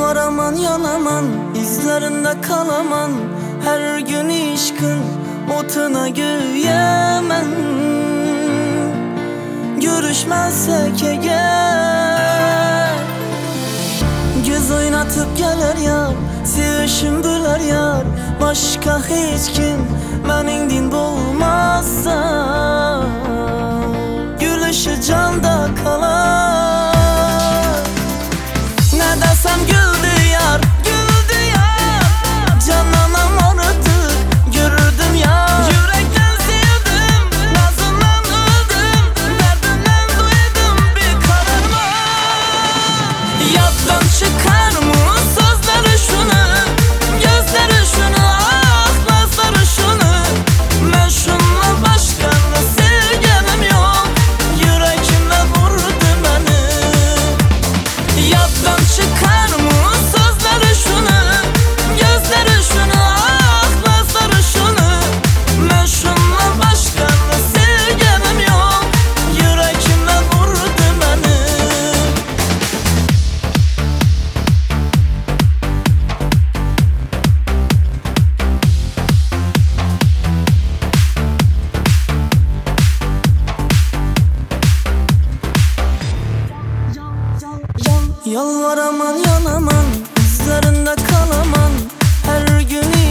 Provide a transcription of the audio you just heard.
Yalvar aman yanaman, izlerinde kalaman. Her gün işkın otuna güyemen. Görüşmezsek eğer, göz oynatıp gelir yar, sevişim büler yar. Başka hiç kim menindin bulmazsa, gülüşü canda kalar. Ne desem güldü yar, güldü yar. Cananam aradı, görürdüm yar. Yürekten sevdim, nazından öldüm. Derdimden duydum bir kararma. Yaddan çıkar mı sözleri şunu, gözleri şunu, ahlasları şunu. Ben şunla başkanla sevgilim yok, yüreğimle vurdu beni. Yaddan çıkar mı sözleri şunu, gözleri şunu, ahlasları şunu. Ben şunla başkanla sevgilim yok, yüreğimle vurdu beni. Yalvar aman yanaman, izlerinde kalaman. Her gün